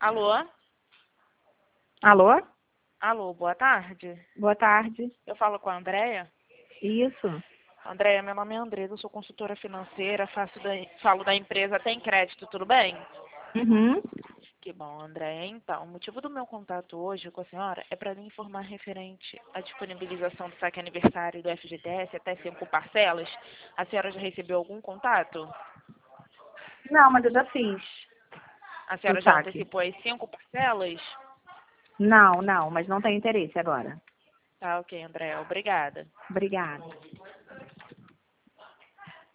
Alô? Alô? Alô, boa tarde. Boa tarde. Eu falo com a Andréia. Isso. Andréia, meu nome é Andresa, eu sou consultora financeira, falo da empresa Tem Crédito, tudo bem? Uhum. Que bom, Andréia. Então, o motivo do meu contato hoje com a senhora é para lhe informar referente à disponibilização do saque aniversário do FGTS até 5 parcelas. A senhora já recebeu algum contato? Não, mas eu já fiz A o senhora já saque. antecipou as 5 parcelas? Não, mas não tem interesse agora. Tá, ok, Andréia. Obrigada. Obrigada.